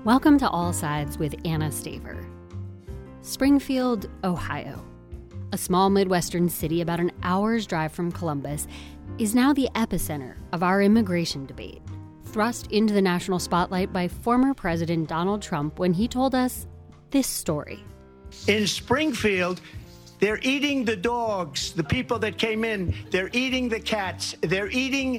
Welcome to All Sides with Anna Staver. Springfield, Ohio, a small Midwestern city about an hour's drive from Columbus, is now the epicenter of our immigration debate, thrust into the national spotlight by former President Donald Trump when he told us this story. In Springfield, they're eating the dogs, the people that came in. They're eating the cats. They're eating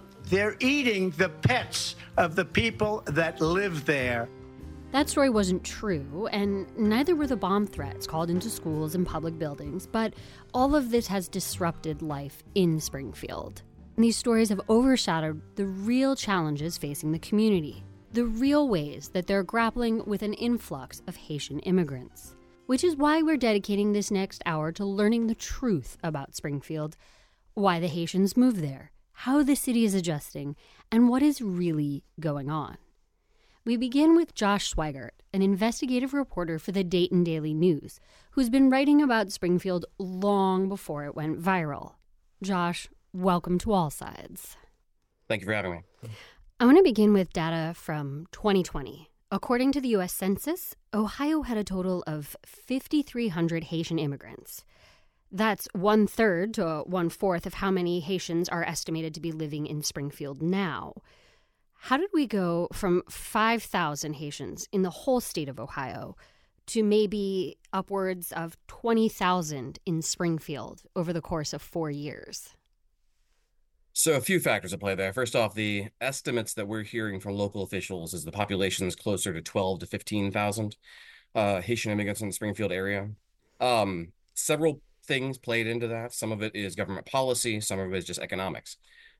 the pets of the people that live there. That story wasn't true, and neither were the bomb threats called into schools and public buildings, but all of this has disrupted life in Springfield. And these stories have overshadowed the real challenges facing the community, the real ways that they're grappling with an influx of Haitian immigrants. Which is why we're dedicating this next hour to learning the truth about Springfield, why the Haitians moved there, how the city is adjusting, and what is really going on. We begin with Josh Swigert, an investigative reporter for the Dayton Daily News, who's been writing about Springfield long before it went viral. Josh, welcome to All Sides. Thank you for having me. I want to begin with data from 2020. According to the U.S. Census, Ohio had a total of 5,300 Haitian immigrants. That's 1/3 to 1/4 of how many Haitians are estimated to be living in Springfield now. How did we go from 5,000 Haitians in the whole state of Ohio to maybe upwards of 20,000 in Springfield over the course of 4 years? So a few factors at play there. First off, the estimates that we're hearing from local officials is the population is closer to 12 to 15,000 Haitian immigrants in the Springfield area. Several things played into that. Some of it is government policy. Some of it is just economics.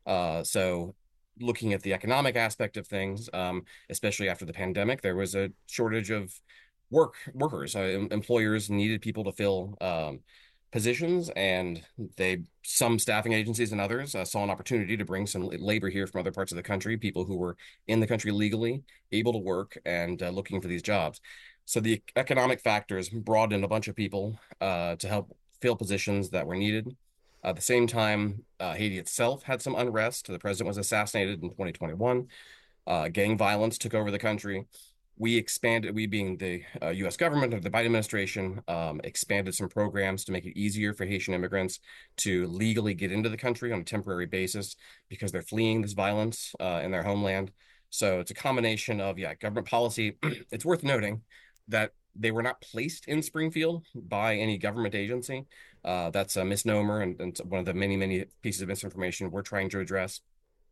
So looking at the economic aspect of things, especially after the pandemic, there was a shortage of workers. Employers needed people to fill positions, and some staffing agencies and others saw an opportunity to bring some labor here from other parts of the country, people who were in the country legally, able to work, and looking for these jobs. So the economic factors brought in a bunch of people to help fill positions that were needed. At the same time, Haiti itself had some unrest. The president was assassinated in 2021. Gang violence took over the country. We being the U.S. government or the Biden administration, expanded some programs to make it easier for Haitian immigrants to legally get into the country on a temporary basis because they're fleeing this violence in their homeland. So it's a combination of, government policy. It's worth noting that they were not placed in Springfield by any government agency. That's a misnomer and one of the many, many pieces of misinformation we're trying to address.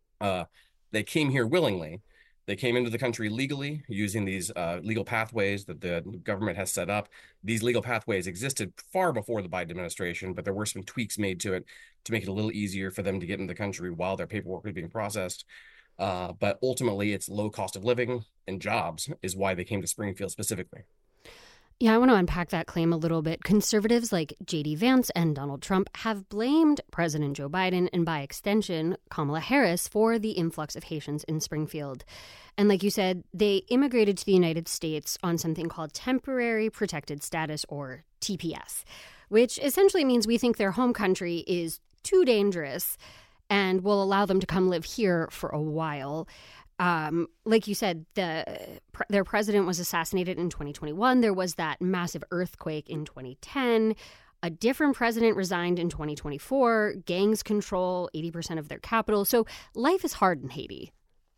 They came here willingly. They came into the country legally using these legal pathways that the government has set up. These legal pathways existed far before the Biden administration, but there were some tweaks made to it to make it a little easier for them to get into the country while their paperwork was being processed. But ultimately, it's low cost of living and jobs is why they came to Springfield specifically. Yeah, I want to unpack that claim a little bit. Conservatives like J.D. Vance and Donald Trump have blamed President Joe Biden and, by extension, Kamala Harris for the influx of Haitians in Springfield. And like you said, they immigrated to the United States on something called Temporary Protected Status, or TPS, which essentially means we think their home country is too dangerous and will allow them to come live here for a while. Like you said, their president was assassinated in 2021. There was that massive earthquake in 2010. A different president resigned in 2024. Gangs control 80% of their capital. So life is hard in Haiti.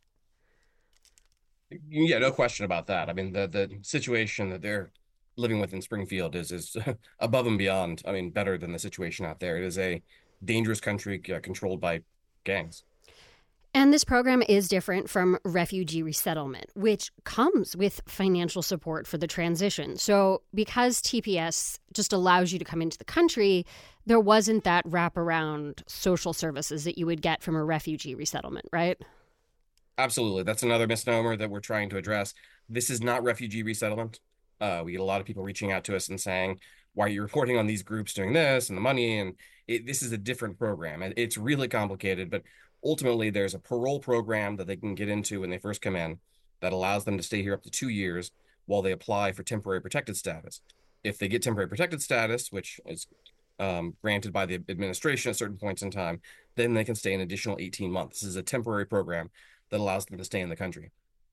Yeah, no question about that. I mean, the situation that they're living with in Springfield is above and beyond, better than the situation out there. It is a dangerous country controlled by gangs. And this program is different from refugee resettlement, which comes with financial support for the transition. So because TPS just allows you to come into the country, there wasn't that wraparound social services that you would get from a refugee resettlement, right? Absolutely. That's another misnomer that we're trying to address. This is not refugee resettlement. We get a lot of people reaching out to us and saying, why are you reporting on these groups doing this and the money? And this is a different program. And it's really complicated, but ultimately, there's a parole program that they can get into when they first come in that allows them to stay here up to 2 years while they apply for temporary protected status. If they get temporary protected status, which is granted by the administration at certain points in time, then they can stay an additional 18 months. This is a temporary program that allows them to stay in the country.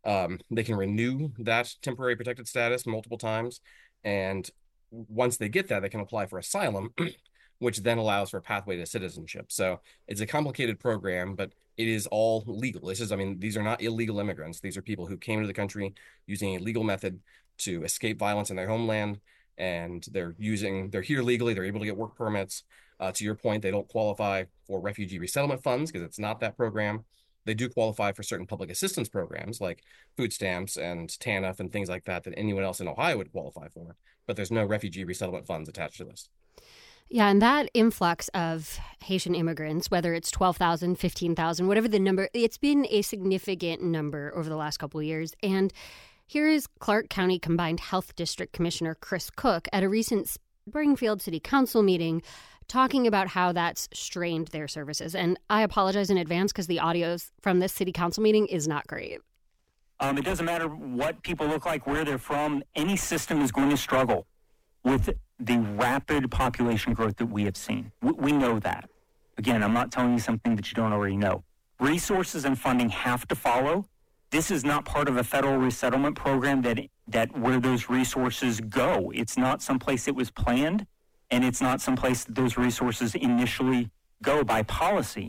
They can renew that temporary protected status multiple times, and once they get that, they can apply for asylum, which then allows for a pathway to citizenship. So it's a complicated program, but it is all legal. I mean, these are not illegal immigrants. These are people who came to the country using a legal method to escape violence in their homeland, and they're here legally. They're able to get work permits. To your point, they don't qualify for refugee resettlement funds because it's not that program. They do qualify for certain public assistance programs like food stamps and TANF and things like that anyone else in Ohio would qualify for, but there's no refugee resettlement funds attached to this. Yeah, and that influx of Haitian immigrants, whether it's 12,000, 15,000, whatever the number, it's been a significant number over the last couple of years. And here is Clark County Combined Health District Commissioner Chris Cook at a recent Springfield City Council meeting talking about how that's strained their services. And I apologize in advance because the audio from this city council meeting is not great. It doesn't matter what people look like, where they're from. Any system is going to struggle with the rapid population growth that we have seen. We know that. Again, I'm not telling you something that you don't already know. Resources and funding have to follow. This is not part of a federal resettlement program that where those resources go. It's not someplace it was planned, and it's not someplace that those resources initially go by policy.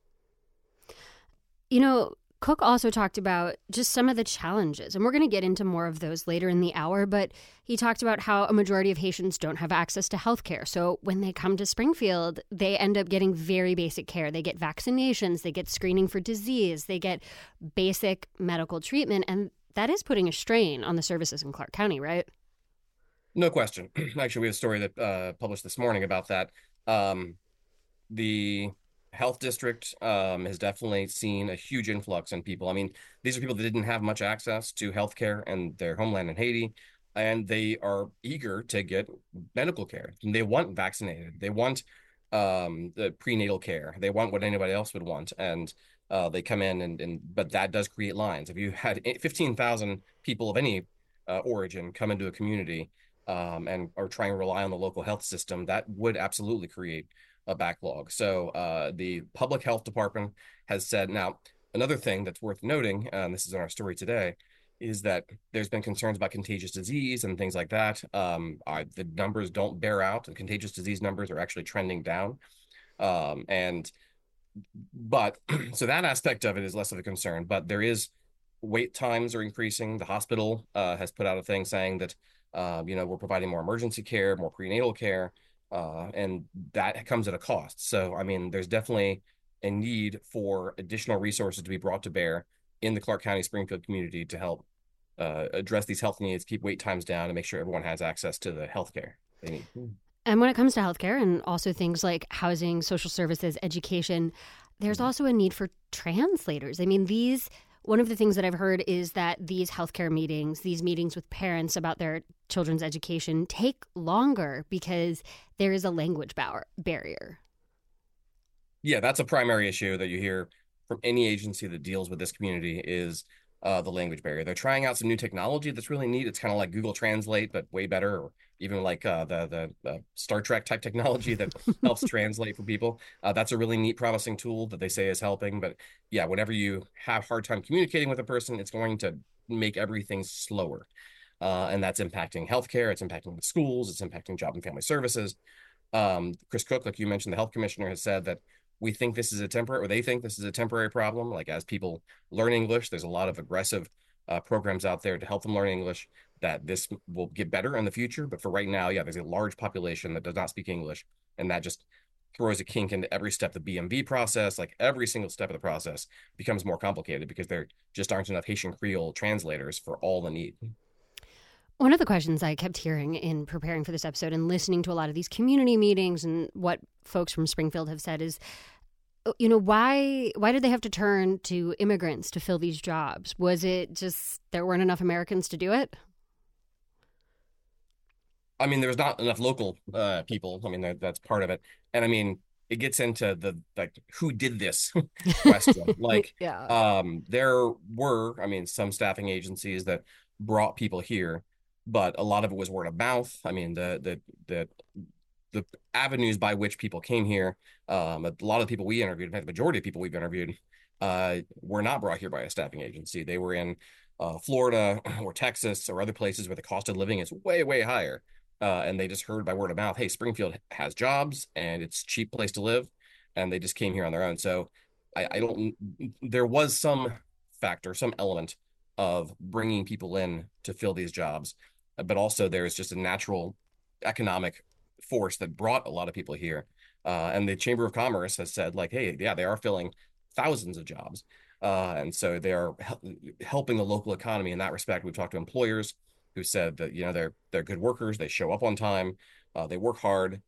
You know, Cook also talked about just some of the challenges, and we're going to get into more of those later in the hour, but he talked about how a majority of Haitians don't have access to health care. So when they come to Springfield, they end up getting very basic care. They get vaccinations, they get screening for disease, they get basic medical treatment, and that is putting a strain on the services in Clark County, right? No question. Actually, we have a story that published this morning about that. The health district has definitely seen a huge influx in people. I mean, these are people that didn't have much access to healthcare in their homeland in Haiti, and they are eager to get medical care. And they want vaccinated. They want the prenatal care. They want what anybody else would want. And they come in, but that does create lines. If you had 15,000 people of any origin come into a community and are trying to rely on the local health system, that would absolutely create a backlog. So the public health department has said, now, another thing that's worth noting, and this is in our story today, is that there's been concerns about contagious disease and things like that. The numbers don't bear out. The contagious disease numbers are actually trending down. But so that aspect of it is less of a concern, but there is wait times are increasing. The hospital has put out a thing saying that we're providing more emergency care, more prenatal care, and that comes at a cost. So, I mean, there's definitely a need for additional resources to be brought to bear in the Clark County Springfield community to help address these health needs, keep wait times down, and make sure everyone has access to the health care they need. And when it comes to healthcare and also things like housing, social services, education, there's also a need for translators. I mean, one of the things that I've heard is that these healthcare meetings, these meetings with parents about their children's education take longer because there is a language barrier. Yeah, that's a primary issue that you hear from any agency that deals with this community is the language barrier. They're trying out some new technology that's really neat. It's kind of like Google Translate, but way better, or even like the Star Trek type technology that helps translate for people. That's a really neat, promising tool that they say is helping. But yeah, whenever you have a hard time communicating with a person, it's going to make everything slower. And that's impacting healthcare. It's impacting the schools. It's impacting job and family services. Chris Cook, like you mentioned, the health commissioner has said that they think this is a temporary problem. Like as people learn English, there's a lot of aggressive programs out there to help them learn English, that this will get better in the future. But for right now, yeah, there's a large population that does not speak English, and that just throws a kink into every step of the BMV process. Like every single step of the process becomes more complicated because there just aren't enough Haitian Creole translators for all the need. One of the questions I kept hearing in preparing for this episode and listening to a lot of these community meetings and what folks from Springfield have said is, why did they have to turn to immigrants to fill these jobs? Was it just there weren't enough Americans to do it? I mean, there's not enough local people. I mean, that's part of it. And I mean, it gets into the who did this question. Yeah. There were, some staffing agencies that brought people here, but a lot of it was word of mouth. I mean, the avenues by which people came here, a lot of people we interviewed, in fact, the majority of people we've interviewed were not brought here by a staffing agency. They were in Florida or Texas or other places where the cost of living is way, way higher. And they just heard by word of mouth, hey, Springfield has jobs and it's a cheap place to live. And they just came here on their own. So I don't, there was some factor, some element of bringing people in to fill these jobs. But also there's just a natural economic force that brought a lot of people here. And the Chamber of Commerce has said, like, hey, yeah, they are filling thousands of jobs. And so they are helping the local economy in that respect. We've talked to employers who said that, they're good workers. They show up on time. They work hard.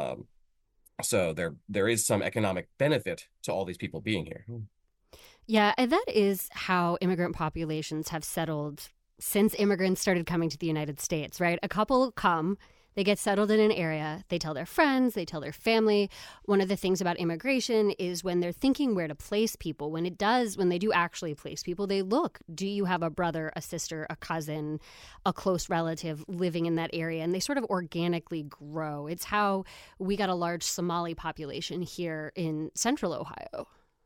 So there is some economic benefit to all these people being here. Yeah, and that is how immigrant populations have settled since immigrants started coming to the United States, right? A couple come, they get settled in an area, they tell their friends, they tell their family. One of the things about immigration is when they're thinking where to place people, when they do actually place people, they look, do you have a brother, a sister, a cousin, a close relative living in that area? And they sort of organically grow. It's how we got a large Somali population here in central Ohio.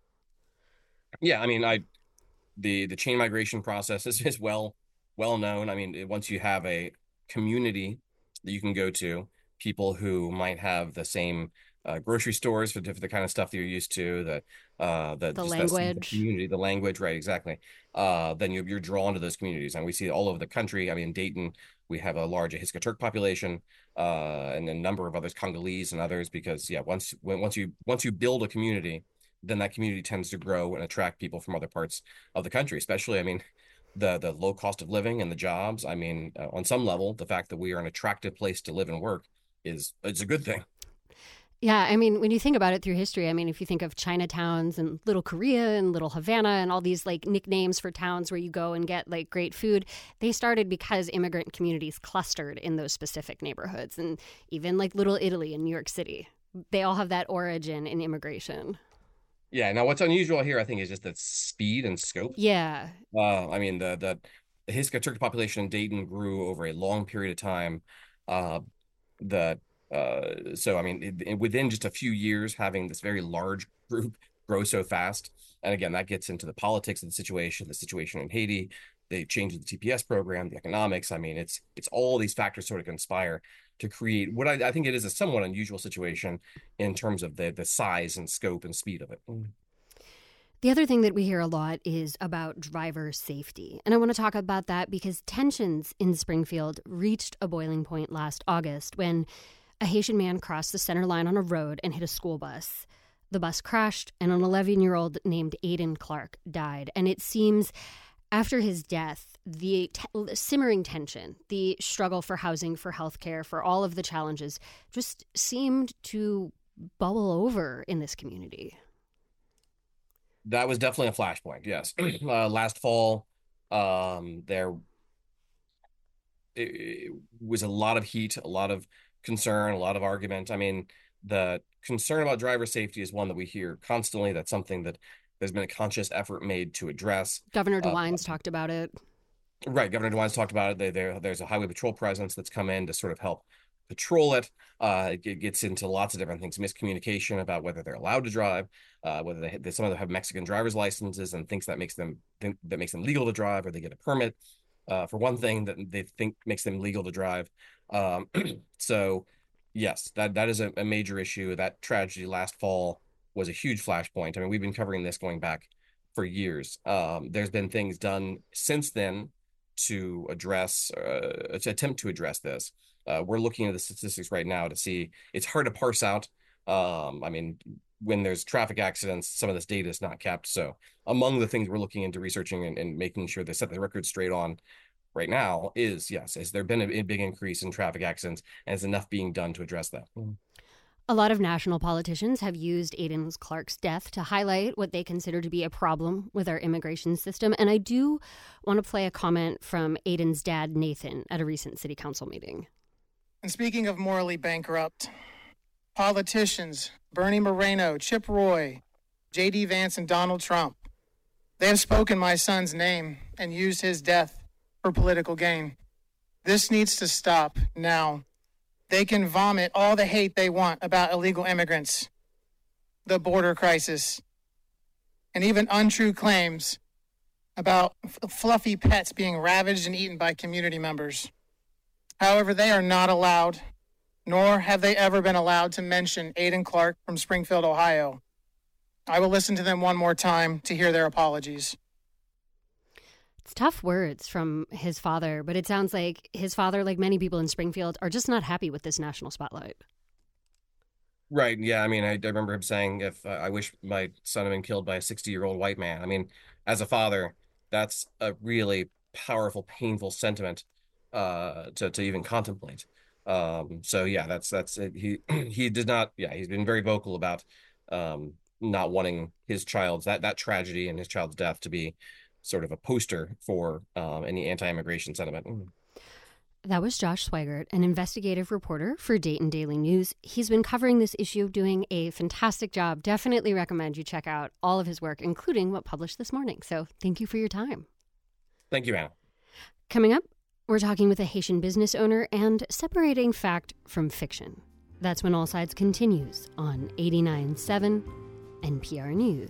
Yeah, I mean, the chain migration process is well known. I mean, once you have a community that you can go to, people who might have the same grocery stores for the kind of stuff that you're used to, the language, the community, the language, right? Exactly. Then you're drawn to those communities, and we see all over the country. I mean, in Dayton, we have a large Ahiska Turk population, and a number of others, Congolese and others. Because once you build a community, then that community tends to grow and attract people from other parts of the country, especially, I mean, the low cost of living and the jobs. I mean, on some level, the fact that we are an attractive place to live and work it's a good thing. Yeah, I mean, when you think about it through history, I mean, if you think of Chinatowns and Little Korea and Little Havana and all these like nicknames for towns where you go and get like great food, they started because immigrant communities clustered in those specific neighborhoods. And even like Little Italy in New York City, they all have that origin in immigration. Yeah. Now, what's unusual here, I think, is just the speed and scope. Yeah. I mean, the Hiska Turk population in Dayton grew over a long period of time. So I mean, within just a few years, having this very large group grow so fast, and again, that gets into the politics of the situation in Haiti. They changed the TPS program, the economics. I mean, it's all these factors sort of conspire to create what I think it is a somewhat unusual situation in terms of the size and scope and speed of it. The other thing that we hear a lot is about driver safety. And I want to talk about that because tensions in Springfield reached a boiling point last August when a Haitian man crossed the center line on a road and hit a school bus. The bus crashed and an 11-year-old named Aiden Clark died. And it seems after his death, the simmering tension, the struggle for housing, for healthcare, for all of the challenges just seemed to bubble over in this community. That was definitely a flashpoint, yes. Last fall, there it was a lot of heat, a lot of concern, a lot of argument. I mean, the concern about driver safety is one that we hear constantly. That's something that there's been a conscious effort made to address. Governor DeWine's talked about it. Right. Governor DeWine's talked about it. There's a highway patrol presence that's come in to sort of help patrol it. It gets into lots of different things, miscommunication about whether they're allowed to drive, whether some of them have Mexican driver's licenses and thinks that makes them legal to drive, or they get a permit for one thing that they think makes them legal to drive. So yes, that is a major issue. That tragedy last fall was a huge flashpoint. I mean, we've been covering this going back for years. There's been things done since then to attempt to address this. We're looking at the statistics right now to see. It's hard to parse out. I mean, when there's traffic accidents, some of this data is not kept. So among the things we're looking into researching and making sure they set the record straight on right now is, yes, has there been a big increase in traffic accidents, and is enough being done to address that? A lot of national politicians have used Aiden Clark's death to highlight what they consider to be a problem with our immigration system. And I do want to play a comment from Aiden's dad, Nathan, at a recent city council meeting. And speaking of morally bankrupt, politicians, Bernie Moreno, Chip Roy, J.D. Vance, and Donald Trump, they have spoken my son's name and used his death for political gain. This needs to stop now. They can vomit all the hate they want about illegal immigrants, the border crisis, and even untrue claims about fluffy pets being ravaged and eaten by community members. However, they are not allowed, nor have they ever been allowed to mention Aiden Clark from Springfield, Ohio. I will listen to them one more time to hear their apologies. It's tough words from his father, but it sounds like his father, like many people in Springfield, are just not happy with this national spotlight. Right. Yeah. I mean, I remember him saying, if I wish my son had been killed by a 60-year-old white man. I mean, as a father, that's a really powerful, painful sentiment to even contemplate. So yeah, that's it. He did not. Yeah, he's been very vocal about not wanting his child's that tragedy and his child's death to be sort of a poster for any anti-immigration sentiment. That was Josh Swigert, an investigative reporter for Dayton Daily News. He's been covering this issue, doing a fantastic job. Definitely recommend you check out all of his work, including what published this morning. So thank you for your time. Thank you, Anna. Coming up, we're talking with a Haitian business owner and separating fact from fiction. That's When All Sides continues on 89.7 NPR News.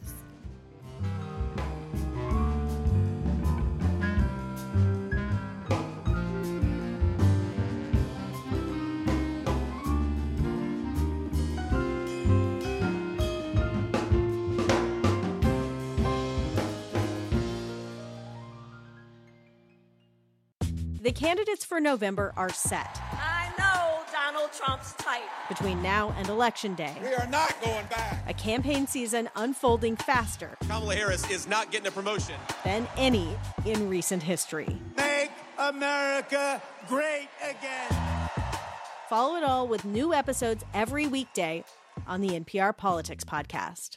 The candidates for November are set. I know Donald Trump's type. Between now and Election Day, we are not going back. A campaign season unfolding faster. Kamala Harris is not getting a promotion Than any in recent history. Make America great again. Follow it all with new episodes every weekday on the NPR Politics Podcast.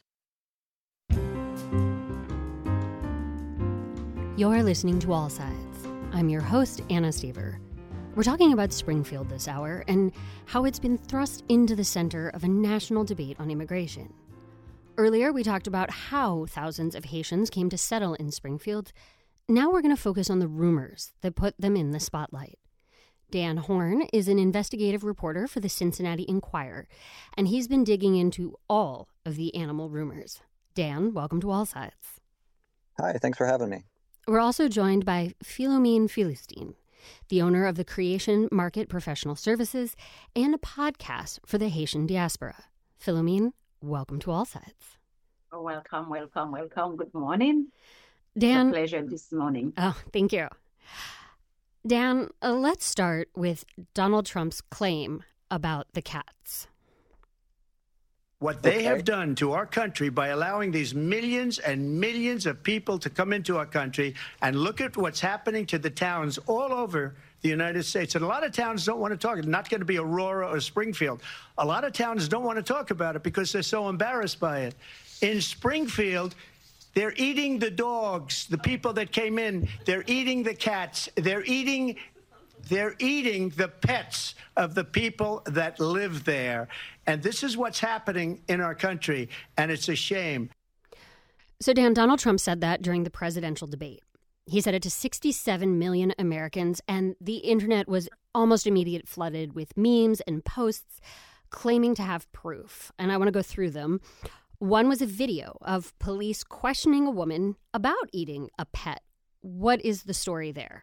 You're listening to All Sides. I'm your host, Anna Stever. We're talking about Springfield this hour and how it's been thrust into the center of a national debate on immigration. Earlier, we talked about how thousands of Haitians came to settle in Springfield. Now we're going to focus on the rumors that put them in the spotlight. Dan Horn is an investigative reporter for the Cincinnati Enquirer, and he's been digging into all of the animal rumors. Dan, welcome to All Sides. Hi, thanks for having me. We're also joined by Philomene Philistine, the owner of the Creation Market Professional Services and a podcast for the Haitian diaspora. Philomene, welcome to All Sides. Oh, welcome. Good morning. Dan, it's a pleasure this morning. Oh, thank you. Dan, let's start with Donald Trump's claim about the cats. What they have done to our country by allowing these millions and millions of people to come into our country, and look at what's happening to the towns all over the United States. And a lot of towns don't want to talk. It's not going to be Aurora or Springfield. A lot of towns don't want to talk about it because they're so embarrassed by it. In Springfield, they're eating the dogs, the people that came in. They're eating the cats. They're eating the pets of the people that live there. And this is what's happening in our country, and it's a shame. So, Dan, Donald Trump said that during the presidential debate. He said it to 67 million Americans, and the internet was almost immediately flooded with memes and posts claiming to have proof. And I want to go through them. One was a video of police questioning a woman about eating a pet. What is the story there?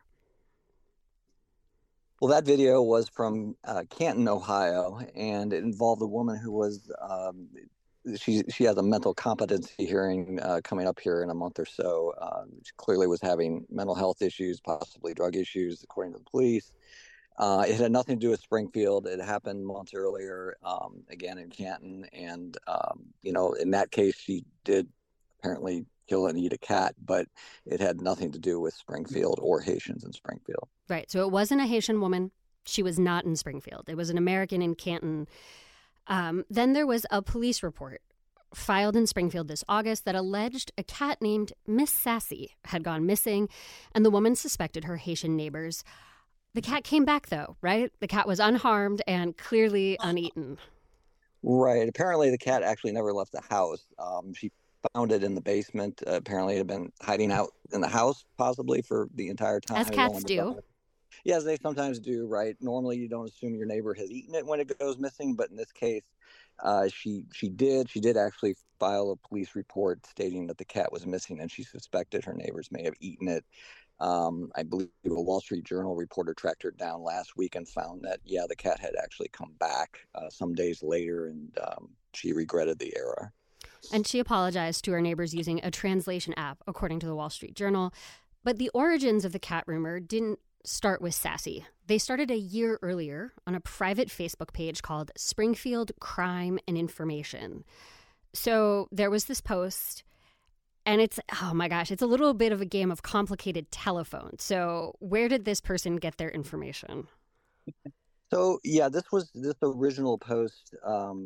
Well, that video was from Canton, Ohio, and it involved a woman who was, she has a mental competency hearing coming up here in a month or so. She clearly was having mental health issues, possibly drug issues, according to the police. It had nothing to do with Springfield. It happened months earlier, again in Canton. And, in that case, she did apparently kill and eat a cat, but it had nothing to do with Springfield or Haitians in Springfield. Right. So it wasn't a Haitian woman. She was not in Springfield. It was an American in Canton. Then there was a police report filed in Springfield this August that alleged a cat named Miss Sassy had gone missing, and the woman suspected her Haitian neighbors. The cat came back, though, right? The cat was unharmed and clearly uneaten. Right. Apparently, the cat actually never left the house. She found it in the basement. Apparently, it had been hiding out in the house, possibly for the entire time. As cats do. Yes, they sometimes do, right? Normally, you don't assume your neighbor has eaten it when it goes missing, but in this case, she did. She did actually file a police report stating that the cat was missing, and she suspected her neighbors may have eaten it. I believe a Wall Street Journal reporter tracked her down last week and found that, yeah, the cat had actually come back some days later, and she regretted the error. And she apologized to her neighbors using a translation app, according to the Wall Street Journal. But the origins of the cat rumor didn't start with Sassy. They started a year earlier on a private Facebook page called Springfield Crime and Information. So there was this post, and it's, oh my gosh, it's a little bit of a game of complicated telephone. So where did this person get their information? So, yeah, this original post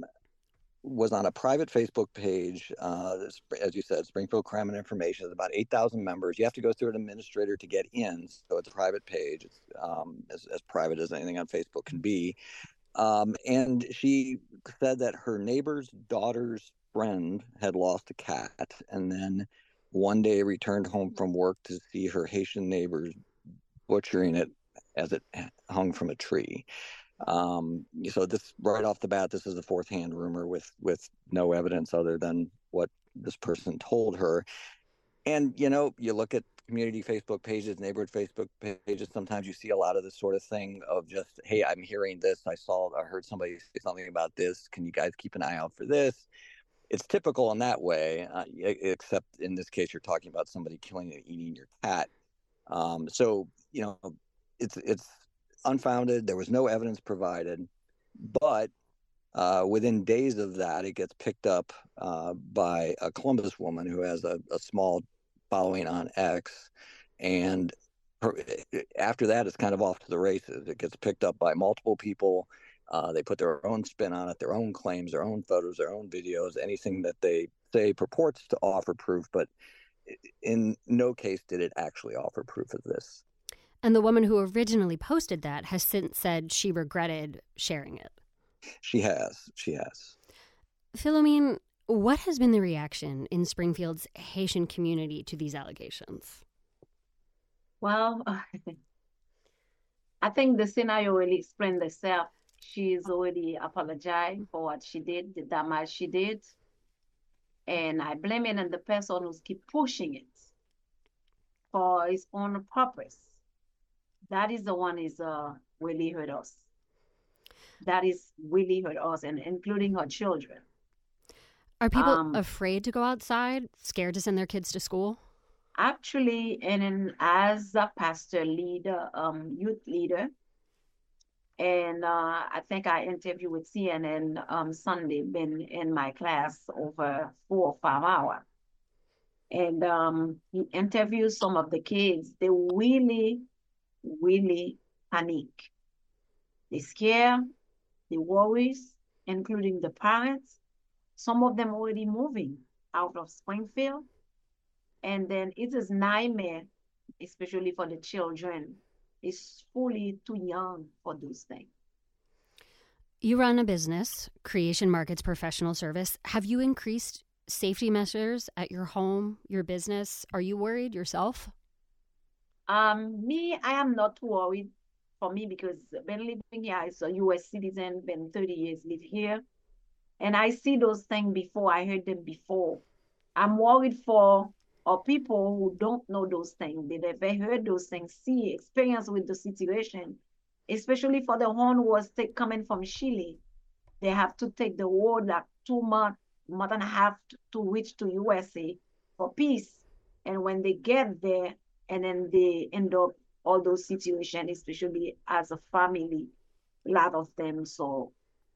was on a private Facebook page. As you said, Springfield Crime and Information is about 8,000 members. You have to go through an administrator to get in. So it's a private page. It's as private as anything on Facebook can be. And she said that her neighbor's daughter's friend had lost a cat, and then one day returned home from work to see her Haitian neighbors butchering it as it hung from a tree. So this, right off the bat, this is a fourth-hand rumor with no evidence other than what this person told her. And, you look at community Facebook pages, neighborhood Facebook pages, sometimes you see a lot of this sort of thing of just, hey, I'm hearing this. I heard somebody say something about this. Can you guys keep an eye out for this? It's typical in that way, except in this case, you're talking about somebody killing and eating your cat. So, it's unfounded. There was no evidence provided, but within days of that, it gets picked up by a Columbus woman who has a small following on X, and after that, it's kind of off to the races. It gets picked up by multiple people. They put their own spin on it, their own claims, their own photos, their own videos, anything that they say purports to offer proof, but in no case did it actually offer proof of this. And the woman who originally posted that has since said she regretted sharing it. She has. Philomene, what has been the reaction in Springfield's Haitian community to these allegations? Well, I think the scenario really explained itself. She's already apologized for what she did, the damage she did. And I blame it on the person who's keep pushing it for his own purpose. That is the one is really hurt us. That is really hurt us, and including her children. Are people afraid to go outside, scared to send their kids to school? Actually, and as a pastor leader, youth leader, and I think I interviewed with CNN Sunday, been in my class over 4 or 5 hours. And he interviewed some of the kids. They really panic. They scare, they worries, including the parents. Some of them already moving out of Springfield. And then it is nightmare, especially for the children. It's fully too young for those things. You run a business, Creation Markets Professional Service. Have you increased safety measures at your home, your business? Are you worried yourself? I am not worried for me because I've been living here as a U.S. citizen, been 30 years live here. And I see those things before, I heard them before. I'm worried for people who don't know those things. They never heard those things, see, experience with the situation, especially for the one who was coming from Chile. They have to take the road like 2 months, month and a half to reach to USA for peace. And when they get there, and then they end up all those situations, especially as a family, a lot of them. So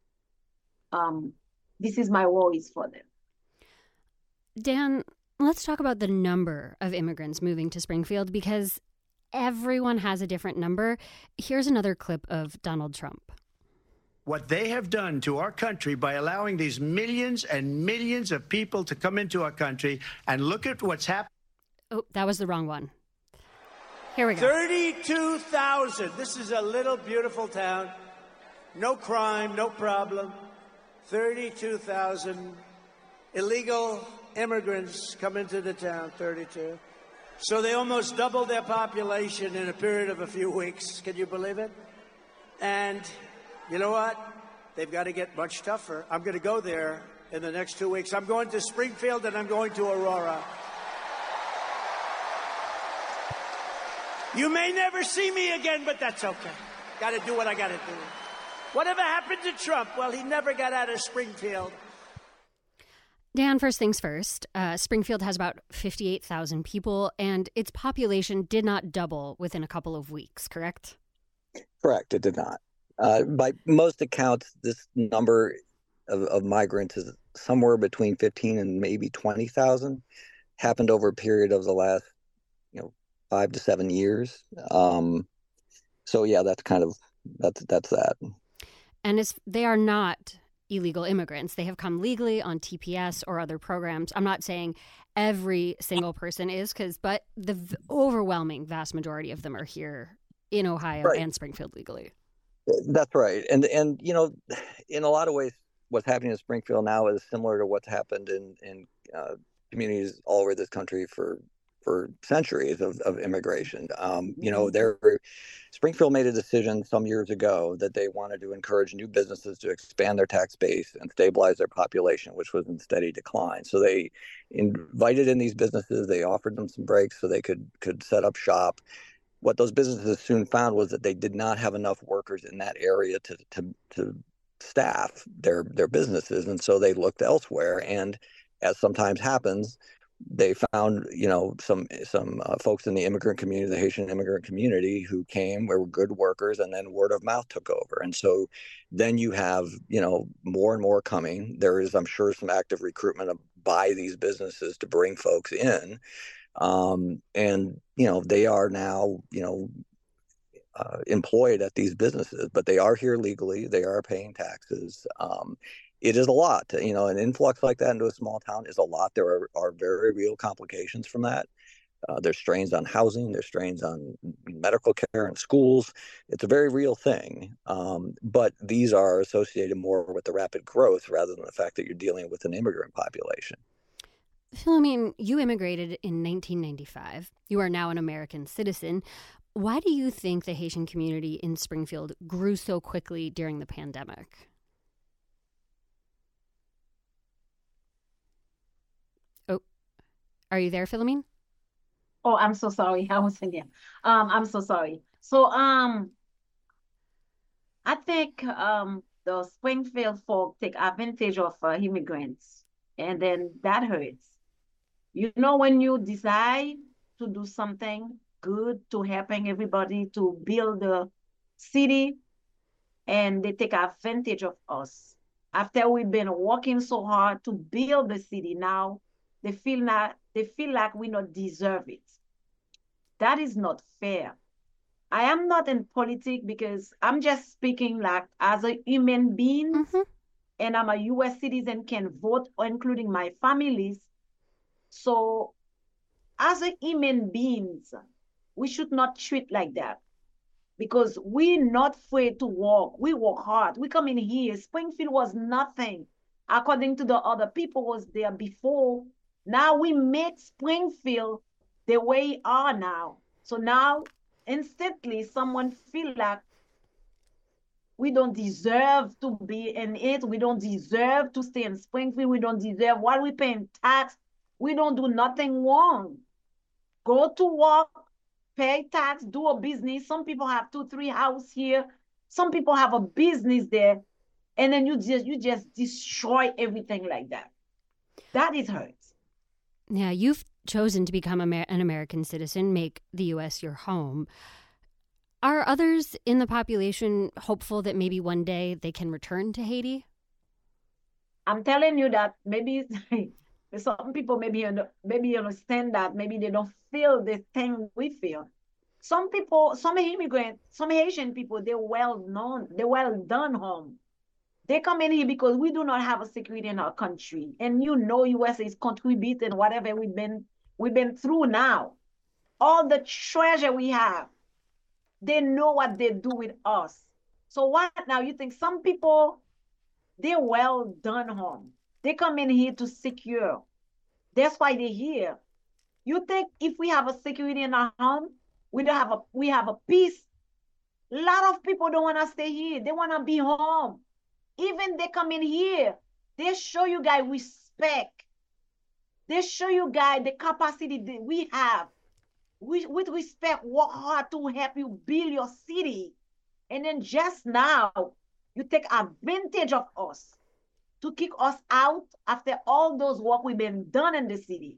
this is my worries for them. Dan, let's talk about the number of immigrants moving to Springfield, because everyone has a different number. Here's another clip of Donald Trump. What they have done to our country by allowing these millions and millions of people to come into our country, and look at what's happened. Oh, that was the wrong one. Here we go. 32,000. This is a little beautiful town. No crime, no problem. 32,000 illegal immigrants come into the town, 32. So they almost doubled their population in a period of a few weeks. Can you believe it? And you know what? They've got to get much tougher. I'm going to go there in the next 2 weeks. I'm going to Springfield and I'm going to Aurora. You may never see me again, but that's okay. Got to do what I got to do. Whatever happened to Trump? Well, he never got out of Springfield. Dan, first things first, Springfield has about 58,000 people, and its population did not double within a couple of weeks, correct? Correct, it did not. By most accounts, this number of migrants is somewhere between 15 and maybe 20,000. Happened over a period of the last, 5 to 7 years. So yeah, that's that. And they are not illegal immigrants. They have come legally on TPS or other programs. I'm not saying every single person is, but the overwhelming vast majority of them are here in Ohio and Springfield legally. That's right. And in a lot of ways, what's happening in Springfield now is similar to what's happened in communities all over this country for centuries of immigration. Springfield made a decision some years ago that they wanted to encourage new businesses to expand their tax base and stabilize their population, which was in steady decline. So they invited in these businesses. They offered them some breaks so they could set up shop. What those businesses soon found was that they did not have enough workers in that area to staff their businesses, and so they looked elsewhere. And as sometimes happens, they found, some folks in the immigrant community, the Haitian immigrant community, who came, were good workers, and then word of mouth took over. And so then you have, more and more coming. There is, I'm sure, some active recruitment by these businesses to bring folks in. They are now, employed at these businesses, but they are here legally. They are paying taxes. It is a lot. An influx like that into a small town is a lot. There are very real complications from that. There's strains on housing. There's strains on medical care and schools. It's a very real thing. But these are associated more with the rapid growth rather than the fact that you're dealing with an immigrant population. Philomene, you immigrated in 1995. You are now an American citizen. Why do you think the Haitian community in Springfield grew so quickly during the pandemic? Oh, are you there, Philomene? Oh, I'm so sorry. I was in there. I'm so sorry. So, I think the Springfield folk take advantage of immigrants, and then that hurts. When you decide to do something good to helping everybody to build the city, and they take advantage of us. After we've been working so hard to build the city, now they feel like we not deserve it. That is not fair. I am not in politics because I'm just speaking like as a human being, and I'm a U.S. citizen, can vote, including my families. So as a human beings, we should not treat like that, because we're not afraid to work. We work hard. We come in here. Springfield was nothing. According to the other people was there before. Now we make Springfield the way we are now. So now instantly someone feel like we don't deserve to be in it. We don't deserve to stay in Springfield. We don't deserve while we paying tax. We don't do nothing wrong. Go to work, pay tax, do a business. Some people have 2, 3 houses here. Some people have a business there. And then you just destroy everything like that. That is hurts. Yeah, you've chosen to become an American citizen, make the U.S. your home. Are others in the population hopeful that maybe one day they can return to Haiti? I'm telling you that maybe some people maybe understand that maybe they don't feel the thing we feel. Some people, some immigrants, some Haitian people, they're well known, they're well done home. They come in here because we do not have a security in our country. And US is contributing whatever we've been through now. All the treasure we have, they know what they do with us. So what now? You think some people, they're well done home. They come in here to secure. That's why they're here. You think if we have a security in our home, we have a peace. A lot of people don't want to stay here. They want to be home. Even they come in here, they show you guys respect. They show you guys the capacity that we have. We, with respect, work hard to help you build your city. And then just now, you take advantage of us to kick us out after all those work we've been done in the city.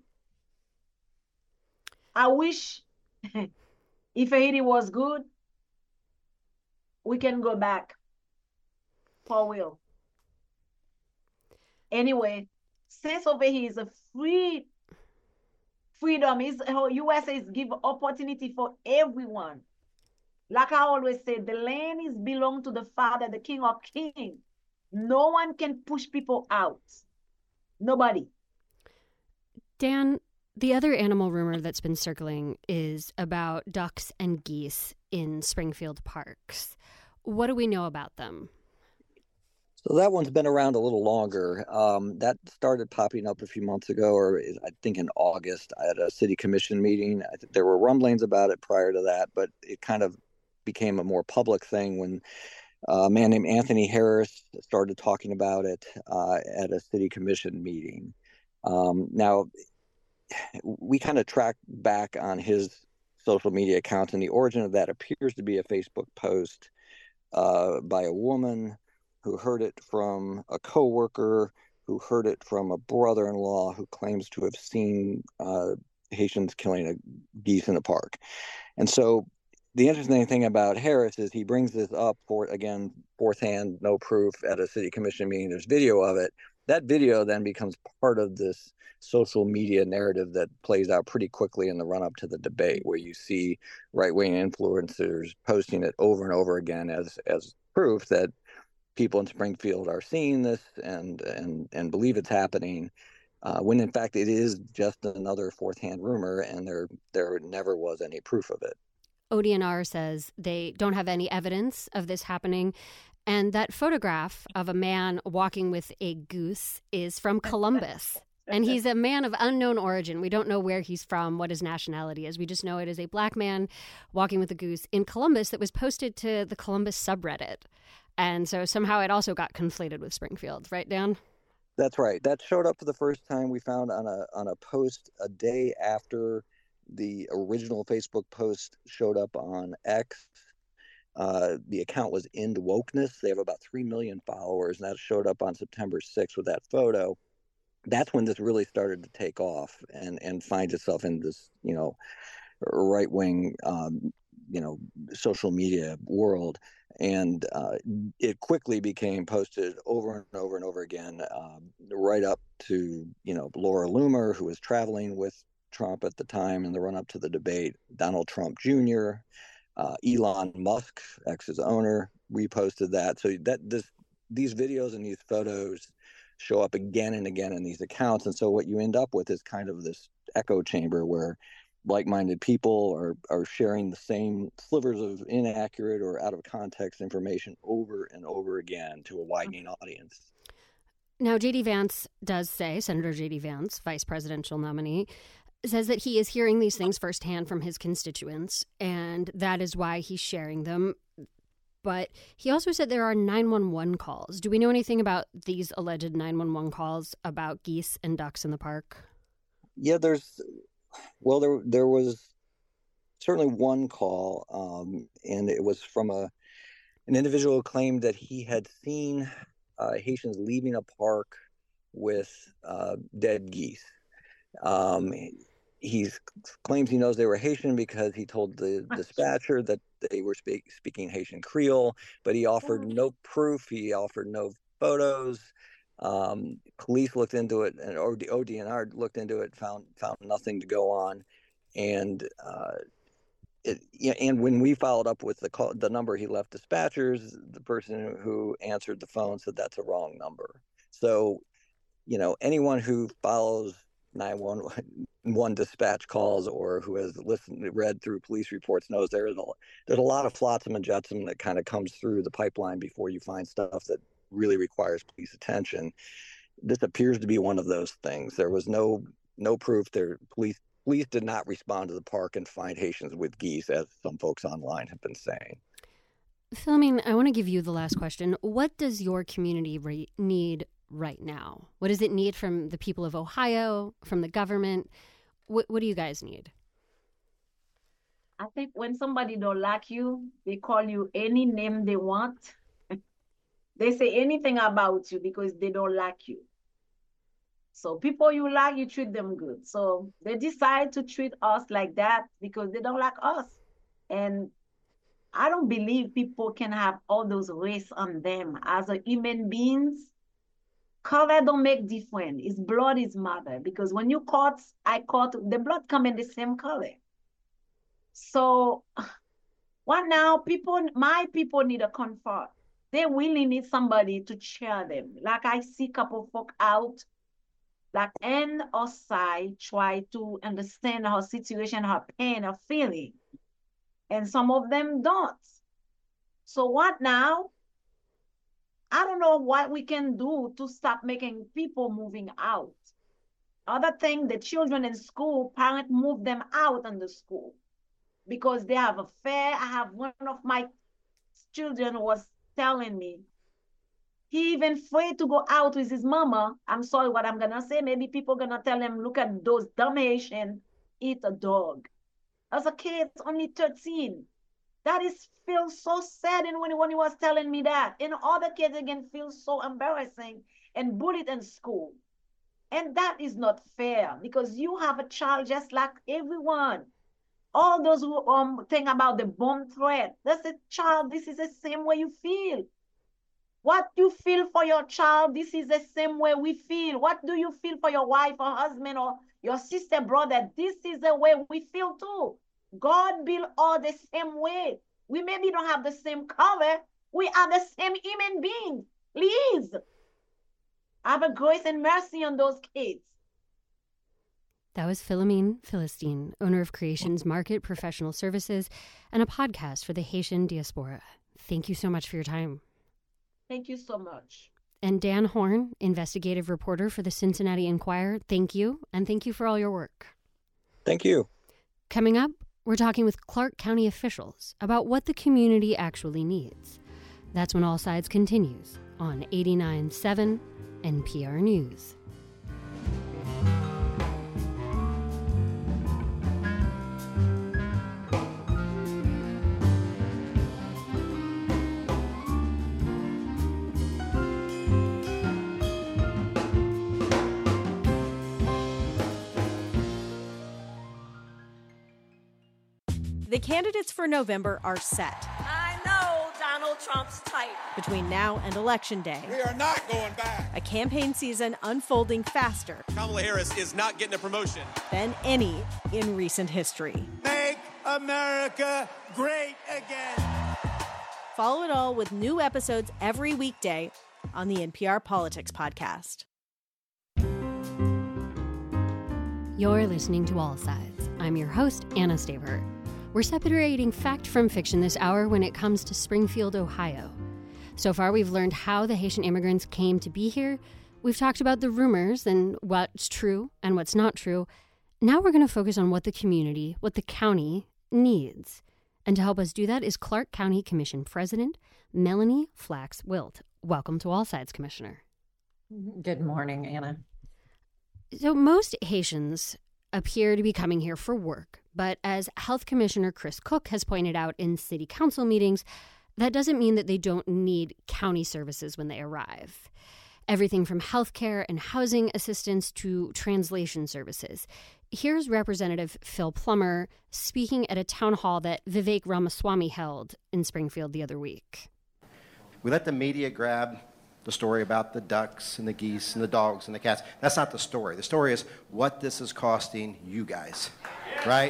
I wish if Haiti was good, we can go back for real. Anyway, since over here is a freedom, is USA is give opportunity for everyone. Like I always say, the land is belong to the Father, the King of Kings. No one can push people out. Nobody. Dan, the other animal rumor that's been circling is about ducks and geese in Springfield parks. What do we know about them? So that one's been around a little longer. That started popping up a few months ago, or I think in August at a city commission meeting. I think there were rumblings about it prior to that, but it kind of became a more public thing when a man named Anthony Harris started talking about it at a city commission meeting. Now, we kind of tracked back on his social media accounts, and the origin of that appears to be a Facebook post by a woman who heard it from a coworker, who heard it from a brother-in-law who claims to have seen Haitians killing a geese in a park. And so the interesting thing about Harris is he brings this up for, again, fourth hand, no proof at a city commission meeting. There's video of it. That video then becomes part of this social media narrative that plays out pretty quickly in the run-up to the debate, where you see right-wing influencers posting it over and over again as proof that people in Springfield are seeing this and believe it's happening, when in fact it is just another fourth-hand rumor, and there never was any proof of it. ODNR says they don't have any evidence of this happening, and that photograph of a man walking with a goose is from Columbus. And he's a man of unknown origin. We don't know where he's from, what his nationality is. We just know it is a black man walking with a goose in Columbus that was posted to the Columbus subreddit. And so somehow it also got conflated with Springfield, right, Dan? That's right. That showed up for the first time, we found, on a post a day after the original Facebook post showed up on X. The account was End Wokeness. They have about 3 million followers, and that showed up on September 6th with that photo. That's when this really started to take off and find itself in this, right-wing, social media world. And it quickly became posted over and over and over again, right up to, Laura Loomer, who was traveling with Trump at the time in the run-up to the debate, Donald Trump Jr., Elon Musk, X's owner, reposted that. So these videos and these photos show up again and again in these accounts. And so what you end up with is kind of this echo chamber where like-minded people are sharing the same slivers of inaccurate or out of context information over and over again to a widening audience. Now, J.D. Vance does say, Senator J.D. Vance, vice presidential nominee, says that he is hearing these things firsthand from his constituents, and that is why he's sharing them. But he also said there are 911 calls. Do we know anything about these alleged 911 calls about geese and ducks in the park? Yeah, there was certainly one call, and it was from an individual who claimed that he had seen Haitians leaving a park with dead geese. He claims he knows they were Haitian because he told the dispatcher that they were speaking Haitian Creole, but he offered no proof. He offered no photos. Police looked into it, and ODNR looked into it, found nothing to go on, and and when we followed up with the number he left dispatchers, the person who answered the phone said that's a wrong number. So, anyone who follows 911 dispatch calls or who has read through police reports knows there's a lot of flotsam and jetsam that kind of comes through the pipeline before you find stuff that really requires police attention. This appears to be one of those things. There was no proof. Police police did not respond to the park and find Haitians with geese, as some folks online have been saying. Philomene, I want to give you the last question. What does your community need right now? What does it need from the people of Ohio, from the government? What do you guys need? I think when somebody don't like you, they call you any name they want. They say anything about you because they don't like you. So people you like, you treat them good. So they decide to treat us like that because they don't like us. And I don't believe people can have all those race on them. As a human beings, color don't make difference. It's blood is matter. Because when you cut, I cut, the blood come in the same color. So what now? My people need a comfort. They really need somebody to cheer them. Like I see couple folk out, like in or side, try to understand her situation, her pain, her feeling. And some of them don't. So what now? I don't know what we can do to stop making people moving out. Other thing, the children in school, parents move them out on the school because they have a fear. I have one of my children was telling me, he even afraid to go out with his mama. I'm sorry what I'm gonna say. Maybe people gonna tell him, look at those dumb Haitians eat a dog. As a kid, only 13. That is feels so sad. And when he was telling me that, and other kids again feel so embarrassing and bullied in school. And that is not fair because you have a child just like everyone. All those who think about the bomb threat, that's a child. This is the same way you feel. What you feel for your child, this is the same way we feel. What do you feel for your wife or husband or your sister, brother? This is the way we feel too. God built all the same way. We maybe don't have the same color. We are the same human beings. Please have a grace and mercy on those kids. That was Philomene Philistine, owner of Creations Market Professional Services and a podcast for the Haitian diaspora. Thank you so much for your time. Thank you so much. And Dan Horn, investigative reporter for the Cincinnati Enquirer, thank you. And thank you for all your work. Thank you. Coming up, we're talking with Clark County officials about what the community actually needs. That's when All Sides continues on 89.7 NPR News. The candidates for November are set. I know Donald Trump's type. Between now and Election Day, we are not going back. A campaign season unfolding faster. Kamala Harris is not getting a promotion Than any in recent history. Make America great again. Follow it all with new episodes every weekday on the NPR Politics Podcast. You're listening to All Sides. I'm your host, Anna Staver. We're separating fact from fiction this hour when it comes to Springfield, Ohio. So far, we've learned how the Haitian immigrants came to be here. We've talked about the rumors and what's true and what's not true. Now we're going to focus on what the community, what the county needs. And to help us do that is Clark County Commission President Melanie Flax Wilt. Welcome to All Sides, Commissioner. Good morning, Anna. So most Haitians appear to be coming here for work. But as Health Commissioner Chris Cook has pointed out in city council meetings, that doesn't mean that they don't need county services when they arrive. Everything from healthcare and housing assistance to translation services. Here's Representative Phil Plummer speaking at a town hall that Vivek Ramaswamy held in Springfield the other week. We let the media grab the story about the ducks and the geese and the dogs and the cats. That's not the story. The story is what this is costing you guys, right?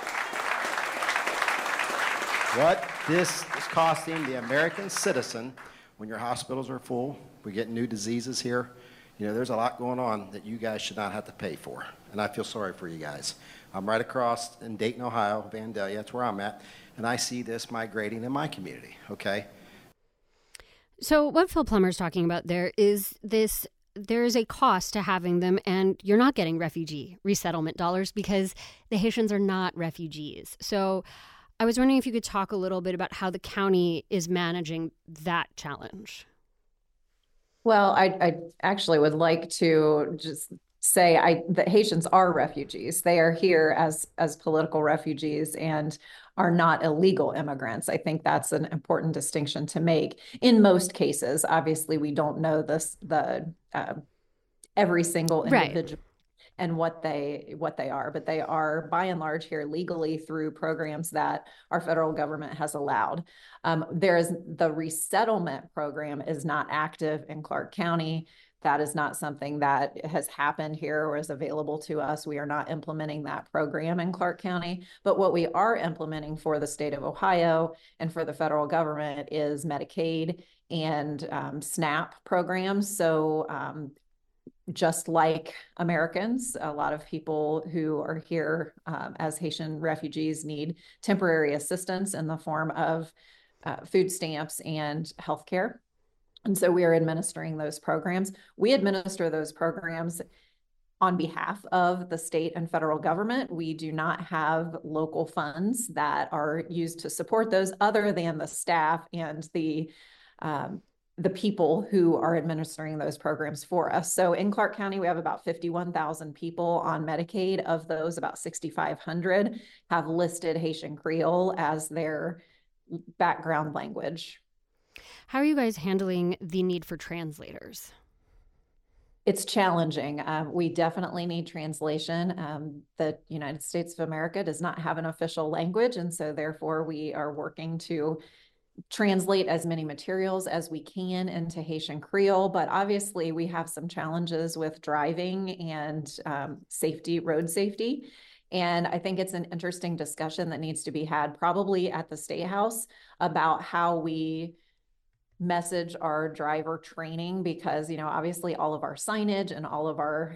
What this is costing the American citizen when your hospitals are full, we get new diseases here. You know, there's a lot going on that you guys should not have to pay for, and I feel sorry for you guys. I'm right across in Dayton, Ohio, Vandalia, that's where I'm at, and I see this migrating in my community, okay? So what Phil Plummer's talking about there is this there is a cost to having them, and you're not getting refugee resettlement dollars because the Haitians are not refugees. So I was wondering if you could talk a little bit about how the county is managing that challenge. Well, I actually would like to just say that Haitians are refugees. They are here as political refugees and are not illegal immigrants. I think that's an important distinction to make. In most cases, obviously, we don't know every single individual and what they are, but they are by and large here legally through programs that our federal government has allowed. The resettlement program is not active in Clark County. That is not something that has happened here or is available to us. We are not implementing that program in Clark County. But what we are implementing for the state of Ohio and for the federal government is Medicaid and SNAP programs. So just like Americans, a lot of people who are here as Haitian refugees need temporary assistance in the form of food stamps and healthcare. And so we are administering those programs. We administer those programs on behalf of the state and federal government. We do not have local funds that are used to support those other than the staff and the people who are administering those programs for us. So in Clark County, we have about 51,000 people on Medicaid. Of those, about 6,500 have listed Haitian Creole as their background language. How are you guys handling the need for translators? It's challenging. We definitely need translation. The United States of America does not have an official language, and so therefore we are working to translate as many materials as we can into Haitian Creole, but obviously we have some challenges with driving and road safety. And I think it's an interesting discussion that needs to be had probably at the State House about how we message our driver training, because, obviously all of our signage and all of our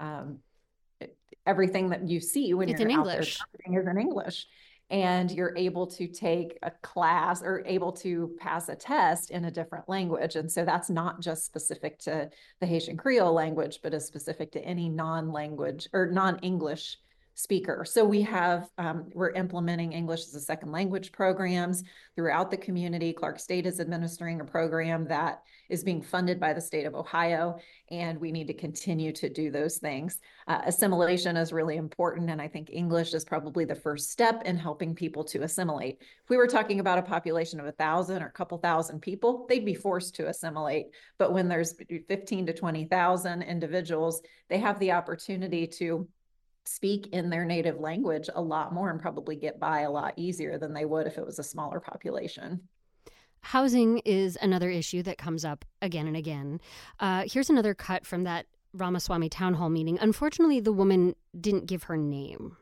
everything that you see when you're out there driving is in English. And you're able to take a class or able to pass a test in a different language. And so that's not just specific to the Haitian Creole language, but is specific to any non-language or non-English speaker. So we're implementing English as a second language programs throughout the community. Clark State is administering a program that is being funded by the state of Ohio, and we need to continue to do those things. Assimilation is really important, and I think English is probably the first step in helping people to assimilate. If we were talking about a population of 1,000 or a couple thousand people, they'd be forced to assimilate. But when there's 15 to 20,000 individuals, they have the opportunity to speak in their native language a lot more and probably get by a lot easier than they would if it was a smaller population. Housing is another issue that comes up again and again. Here's another cut from that Ramaswamy town hall meeting. Unfortunately, the woman didn't give her name.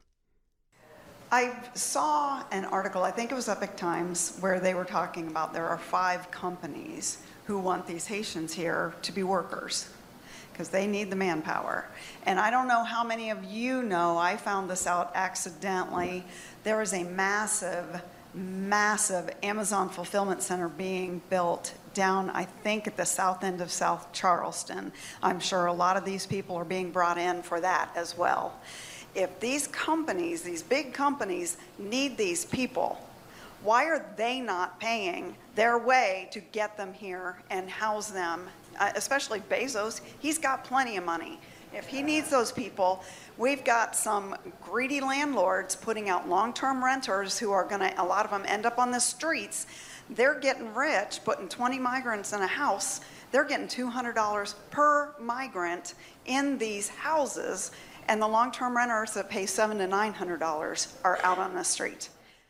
I saw an article, I think it was Epoch Times, where they were talking about there are 5 companies who want these Haitians here to be workers, because they need the manpower. And I don't know how many of you know, I found this out accidentally. There is a massive Amazon fulfillment center being built down, I think, at the south end of South Charleston. I'm sure a lot of these people are being brought in for that as well. If these companies, these big companies, need these people, why are they not paying their way to get them here and house them? Especially Bezos, he's got plenty of money. If he needs those people, we've got some greedy landlords putting out long-term renters who are a lot of them end up on the streets. They're getting rich, putting 20 migrants in a house. They're getting $200 per migrant in these houses, and the long-term renters that pay $700 to $900 are out on the street.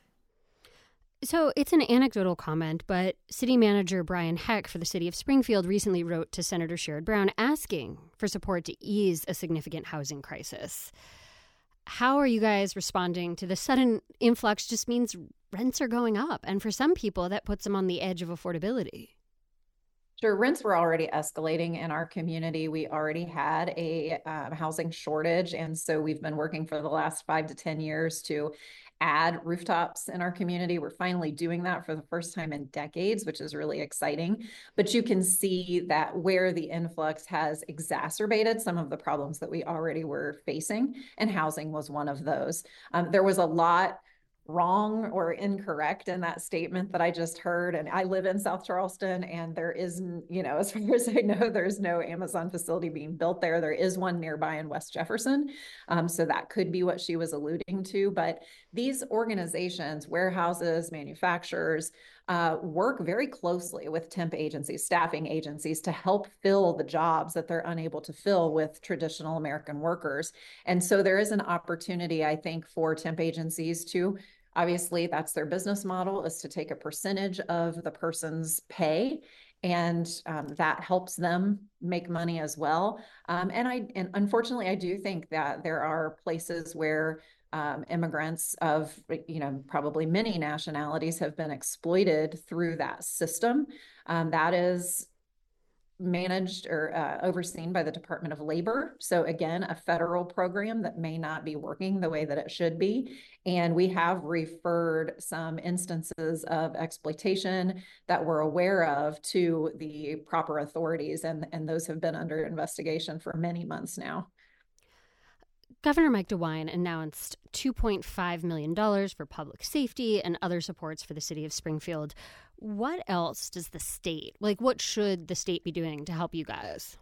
So it's an anecdotal comment, but City Manager Brian Heck for the city of Springfield recently wrote to Senator Sherrod Brown asking for support to ease a significant housing crisis. How are you guys responding to the sudden influx? Just means rents are going up, and for some people that puts them on the edge of affordability. Sure, rents were already escalating in our community. We already had a housing shortage, and so we've been working for the last 5 to 10 years to add rooftops in our community. We're finally doing that for the first time in decades, which is really exciting. But you can see that where the influx has exacerbated some of the problems that we already were facing, and housing was one of those. There was a lot wrong or incorrect in that statement that I just heard. And I live in South Charleston, and there isn't, as far as I know, there's no Amazon facility being built there. There is one nearby in West Jefferson. So that could be what she was alluding to. But these organizations, warehouses, manufacturers, work very closely with temp agencies, staffing agencies, to help fill the jobs that they're unable to fill with traditional American workers. And so there is an opportunity, I think, for temp agencies to, obviously, that's their business model, is to take a percentage of the person's pay, and that helps them make money as well. And unfortunately, I do think that there are places where immigrants of, probably many nationalities have been exploited through that system. That is managed or overseen by the Department of Labor. So again, a federal program that may not be working the way that it should be. And we have referred some instances of exploitation that we're aware of to the proper authorities, and those have been under investigation for many months now. Governor Mike DeWine announced $2.5 million for public safety and other supports for the city of Springfield. What else does the state, what should the state be doing to help you guys?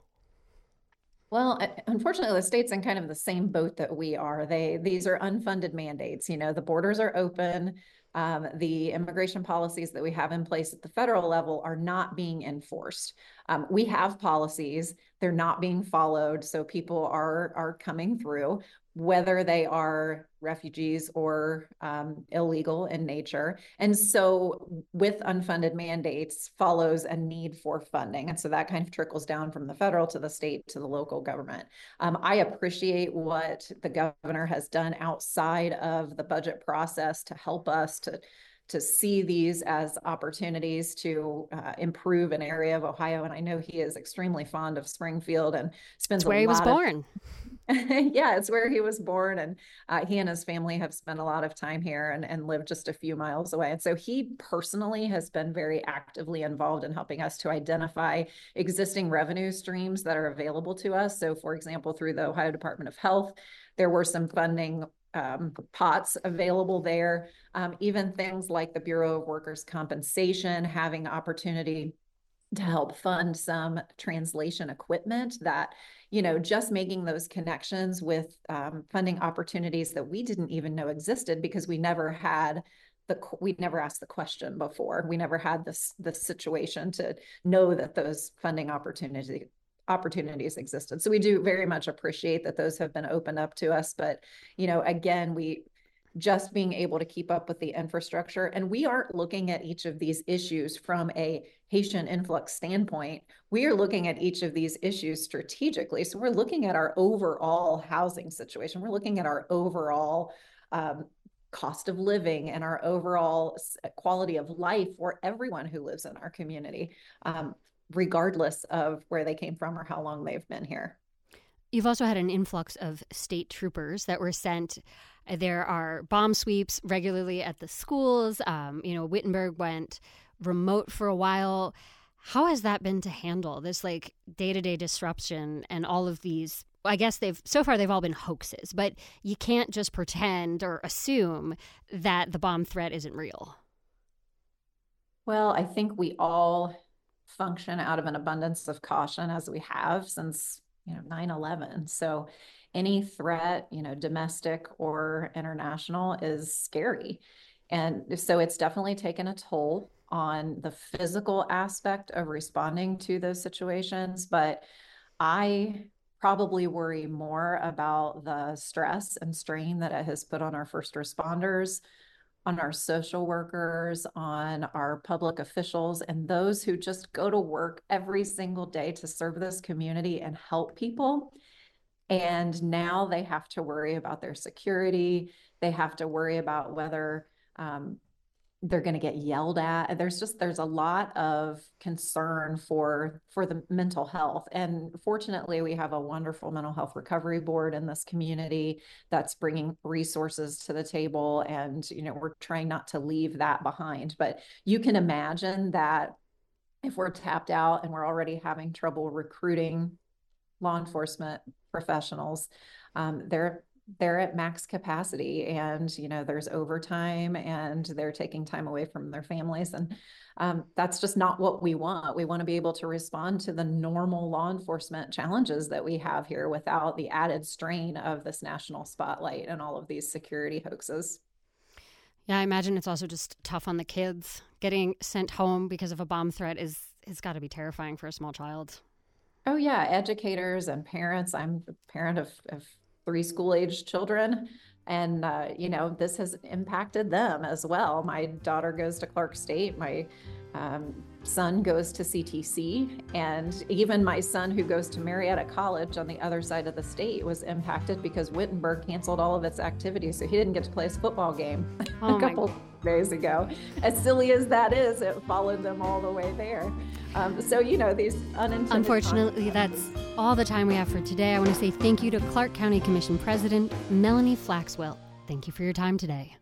Well, unfortunately, the state's in kind of the same boat that we are. These are unfunded mandates. The borders are open. The immigration policies that we have in place at the federal level are not being enforced. We have policies, they're not being followed, so people are coming through, whether they are refugees or illegal in nature. And so with unfunded mandates follows a need for funding. And so that kind of trickles down from the federal to the state to the local government. I appreciate what the governor has done outside of the budget process to help us to see these as opportunities to improve an area of Ohio. And I know he is extremely fond of Springfield and spends where he was born. Yeah, it's where he was born. And he and his family have spent a lot of time here and live just a few miles away. And so he personally has been very actively involved in helping us to identify existing revenue streams that are available to us. So for example, through the Ohio Department of Health, there were some funding pots available there. Even things like the Bureau of Workers' Compensation having opportunity to help fund some translation equipment that, just making those connections with funding opportunities that we didn't even know existed because we never asked the question before. We never had this situation to know that those funding opportunities existed. So we do very much appreciate that those have been opened up to us. But, again, we just being able to keep up with the infrastructure. And we aren't looking at each of these issues from a Haitian influx standpoint. We are looking at each of these issues strategically. So we're looking at our overall housing situation. We're looking at our overall cost of living and our overall quality of life for everyone who lives in our community, regardless of where they came from or how long they've been here. You've also had an influx of state troopers that were sent. There are bomb sweeps regularly at the schools. Wittenberg went remote for a while. How has that been to handle this day-to-day disruption and all of these? I guess they've all been hoaxes, but you can't just pretend or assume that the bomb threat isn't real. Well, I think we all function out of an abundance of caution, as we have since 9/11. So any threat, domestic or international, is scary. And so it's definitely taken a toll on the physical aspect of responding to those situations. But I probably worry more about the stress and strain that it has put on our first responders, on our social workers, on our public officials, and those who just go to work every single day to serve this community and help people. And now they have to worry about their security. They have to worry about whether they're going to get yelled at. There's a lot of concern for the mental health. And fortunately, we have a wonderful mental health recovery board in this community that's bringing resources to the table. And, we're trying not to leave that behind. But you can imagine that if we're tapped out and we're already having trouble recruiting law enforcement professionals, they're at max capacity, and there's overtime, and they're taking time away from their families, and that's just not what we want. We want to be able to respond to the normal law enforcement challenges that we have here without the added strain of this national spotlight and all of these security hoaxes. Yeah, I imagine it's also just tough on the kids. Getting sent home because of a bomb threat has got to be terrifying for a small child. Oh yeah, educators and parents. I'm a parent of 3 school-aged children, and this has impacted them as well. My daughter goes to Clark State. My son goes to CTC, and even my son, who goes to Marietta College on the other side of the state, was impacted because Wittenberg canceled all of its activities, so he didn't get to play his football game a couple days ago. As silly as that is, it followed them all the way there. So these unintended. Unfortunately, that's all the time we have for today. I want to say thank you to Clark County Commission President Melanie Flaxwell. Thank you for your time today.